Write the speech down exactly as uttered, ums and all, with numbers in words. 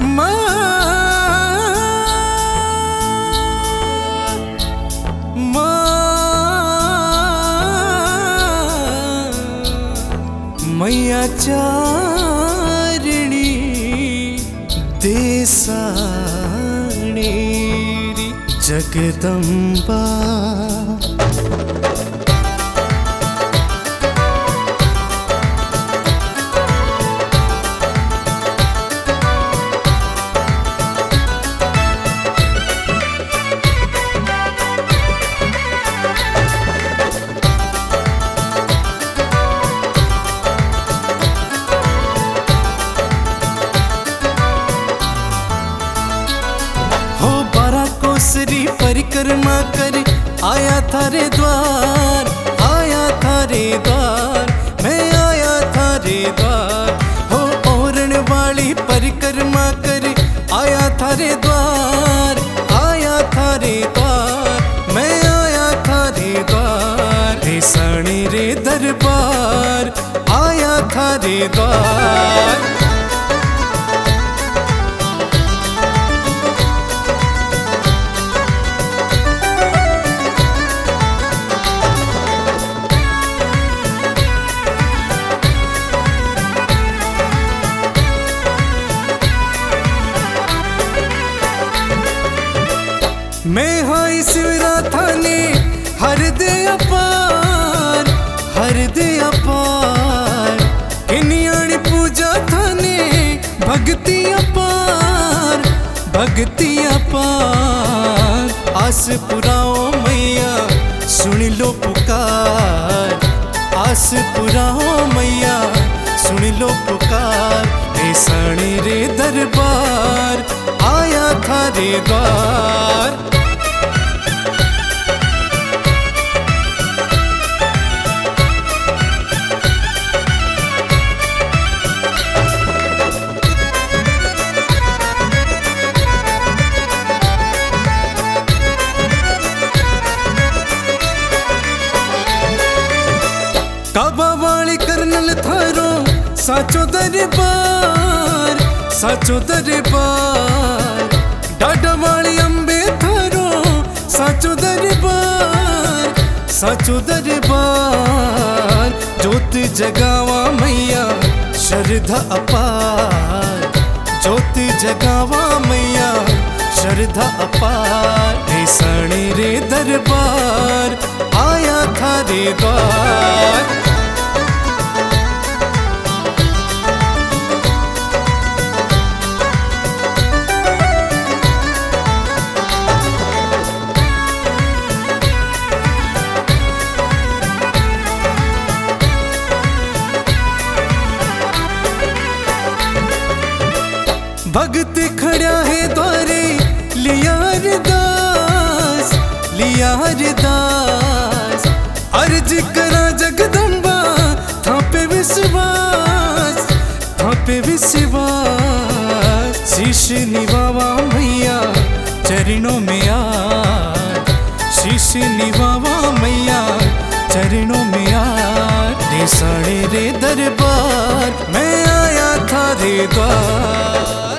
मैया चारणी देसाणी जगदंबा। परिक्रमा कर आया थारे द्वार, आया थारे द्वार, मैं आया थारे द्वार। हो ओरण वाली परिक्रमा कर आया थारे द्वार, आया थारे द्वार, मैं आया थारे द्वार। रे साणी रे दरबार आया थारे द्वार। मैं हाई शिवरा थाने हर दे अपार, हर दे अपार। किनियाणी पूजा थाने भक्ति अपार, भक्ति अपार। आस पुराओ मैया सुन लो पुकार, आस पुराओ मैया सुन लो पुकार। रे साणी रे दरबार आया थारे द्वार। काबा वाली करनल थारो साचो दरबार, साचो दरबार। डाडा वाली अंबे थारो साचो दरबार, साचो दरबार। जोत जगावा मैया श्रद्धा अपार, जोत जगावा मैया श्रद्धा अपार। रे साणी रे दरबार आया थारे द्वार। भगत खड़ा है द्वारे लिया अरदास, लिया अरदास। अर्ज करा जगदंबा था पे विश्वास, था पे विश्वास। शीश निवावा मैया चरणों में आ, शीश निवावा मैया चरणों में आ। रे साणी रे दरबार मैं आया थारे द्वार।